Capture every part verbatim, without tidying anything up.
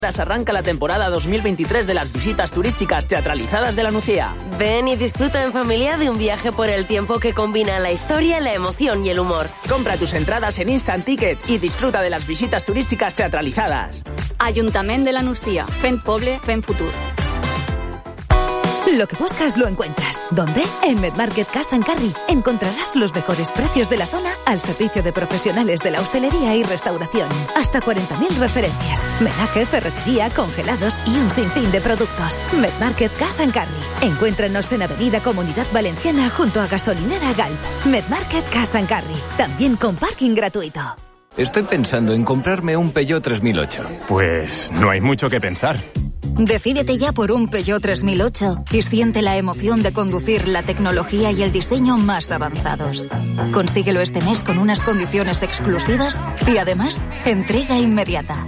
Arranca la temporada dos mil veintitrés de las visitas turísticas teatralizadas de la Nucía. Ven y disfruta en familia de un viaje por el tiempo que combina la historia, la emoción y el humor. Compra tus entradas en Instant Ticket y disfruta de las visitas turísticas teatralizadas. Ayuntamiento de la Nucía. Fent poble, fent futur. Lo que buscas lo encuentras. ¿Dónde? En Medmarket Cash and Carry. Encontrarás los mejores precios de la zona al servicio de profesionales de la hostelería y restauración. Hasta cuarenta mil referencias. Menaje, ferretería, congelados y un sinfín de productos. Medmarket Cash and Carry. Encuéntranos en Avenida Comunidad Valenciana junto a Gasolinera Galp. Medmarket Cash and Carry. También con parking gratuito. Estoy pensando en comprarme un Peugeot tres mil ocho. Pues no hay mucho que pensar. Decídete ya por un Peugeot tres mil ocho y siente la emoción de conducir la tecnología y el diseño más avanzados. Consíguelo este mes con unas condiciones exclusivas y además entrega inmediata.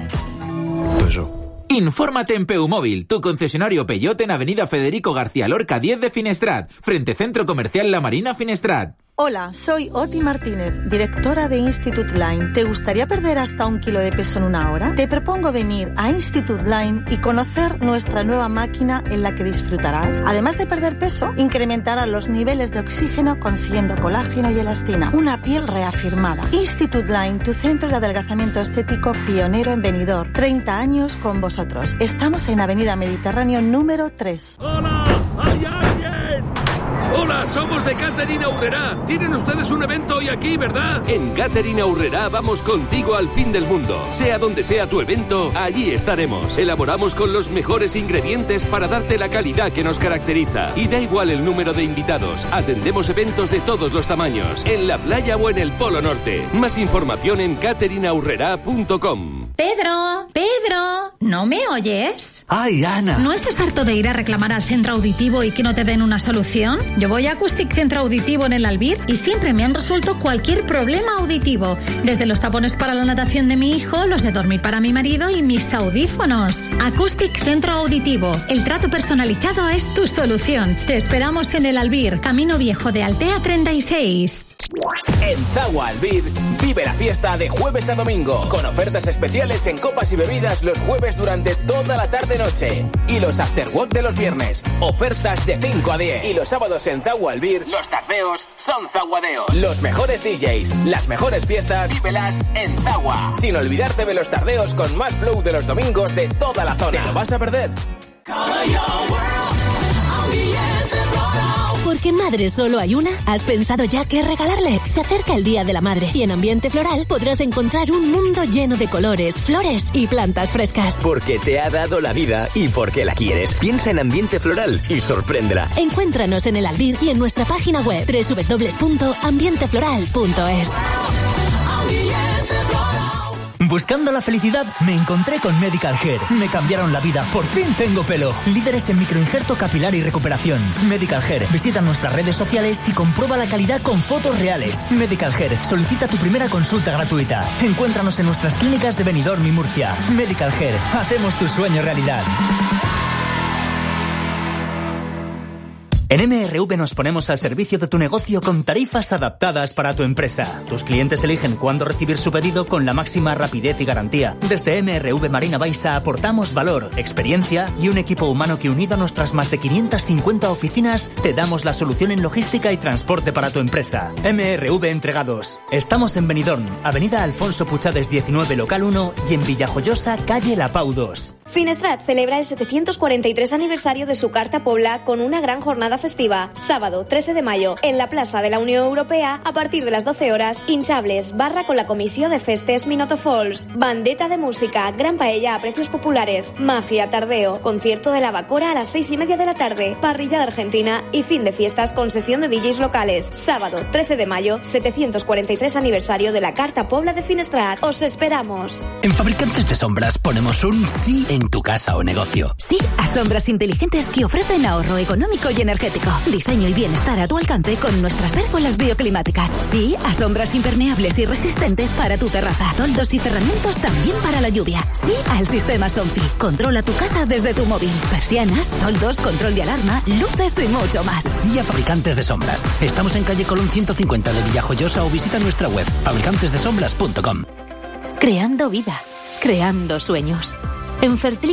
Eso. Infórmate en Peumóvil, tu concesionario Peugeot en Avenida Federico García Lorca diez de Finestrat, frente Centro Comercial La Marina Finestrat. Hola, soy Oti Martínez, directora de Institute Line. ¿Te gustaría perder hasta un kilo de peso en una hora? Te propongo venir a Institute Line y conocer nuestra nueva máquina en la que disfrutarás. Además de perder peso, incrementará los niveles de oxígeno consiguiendo colágeno y elastina. Una piel reafirmada. Institute Line, tu centro de adelgazamiento estético pionero en Benidorm. treinta años con vosotros. Estamos en Avenida Mediterráneo número tres. ¡Hola! ¡Hay alguien! Hola, somos de Catering Aurrerá. Tienen ustedes un evento hoy aquí, ¿verdad? En Catering Aurrerá vamos contigo al fin del mundo. Sea donde sea tu evento, allí estaremos. Elaboramos con los mejores ingredientes para darte la calidad que nos caracteriza. Y da igual el número de invitados. Atendemos eventos de todos los tamaños, en la playa o en el Polo Norte. Más información en catering aurrerá punto com. Pedro, Pedro, ¿no me oyes? ¡Ay, Ana! ¿No estás harto de ir a reclamar al centro auditivo y que no te den una solución? Yo voy a Acoustic Centro Auditivo en el Albir y siempre me han resuelto cualquier problema auditivo. Desde los tapones para la natación de mi hijo, los de dormir para mi marido y mis audífonos. Acoustic Centro Auditivo. El trato personalizado es tu solución. Te esperamos en el Albir, Camino Viejo de Altea treinta y seis. En Zagua Albir, vive la fiesta de jueves a domingo, con ofertas especiales en copas y bebidas los jueves durante toda la tarde-noche. Y los afterwork de los viernes, ofertas de cinco a diez. Y los sábados en Zagua Albir, los tardeos son zaguadeos. Los mejores D Js, las mejores fiestas, vívelas en Zagua. Sin olvidarte de los tardeos con más flow de los domingos de toda la zona. ¿Te lo vas a perder? Porque madre solo hay una, ¿has pensado ya qué regalarle? Se acerca el Día de la Madre y en Ambiente Floral podrás encontrar un mundo lleno de colores, flores y plantas frescas. Porque te ha dado la vida y porque la quieres. Piensa en Ambiente Floral y sorpréndela. Encuéntranos en el Albir y en nuestra página web doble u doble u doble u punto ambiente floral punto es. Buscando la felicidad, me encontré con Medical Hair. Me cambiaron la vida. Por fin tengo pelo. Líderes en microinjerto capilar y recuperación. Medical Hair. Visita nuestras redes sociales y comprueba la calidad con fotos reales. Medical Hair. Solicita tu primera consulta gratuita. Encuéntranos en nuestras clínicas de Benidorm y Murcia. Medical Hair. Hacemos tu sueño realidad. En M R V nos ponemos al servicio de tu negocio con tarifas adaptadas para tu empresa. Tus clientes eligen cuándo recibir su pedido con la máxima rapidez y garantía. Desde M R V Marina Baixa aportamos valor, experiencia y un equipo humano que, unido a nuestras más de quinientas cincuenta oficinas, te damos la solución en logística y transporte para tu empresa. M R V Entregados. Estamos en Benidorm, Avenida Alfonso Puchades diecinueve, local uno, y en Villajoyosa, calle La Pau dos. Finestrat celebra el setecientos cuarenta y tres aniversario de su Carta Pobla con una gran jornada festiva. Sábado trece de mayo, en la Plaza de la Unión Europea, a partir de las doce horas, hinchables, barra con la comissió de festes Minoto Falls, bandeta de música, gran paella a precios populares, magia, tardeo, concierto de la Bacora a las seis y media de la tarde, parrilla de Argentina y fin de fiestas con sesión de D Js locales. Sábado trece de mayo, setecientos cuarenta y tres aniversario de la Carta Pobla de Finestrat. ¡Os esperamos! En Fabricantes de Sombras ponemos un sí en tu casa o negocio. Sí a sombras inteligentes que ofrecen ahorro económico y energético. Diseño y bienestar a tu alcance con nuestras pérgolas bioclimáticas. Sí a sombras impermeables y resistentes para tu terraza. Toldos y cerramientos también para la lluvia. Sí al sistema Somfy. Controla tu casa desde tu móvil. Persianas, toldos, control de alarma, luces y mucho más. Sí a Fabricantes de Sombras. Estamos en calle Colón ciento cincuenta de Villajoyosa o visita nuestra web fabricantes de sombras punto com. Creando vida. Creando sueños. En Fertility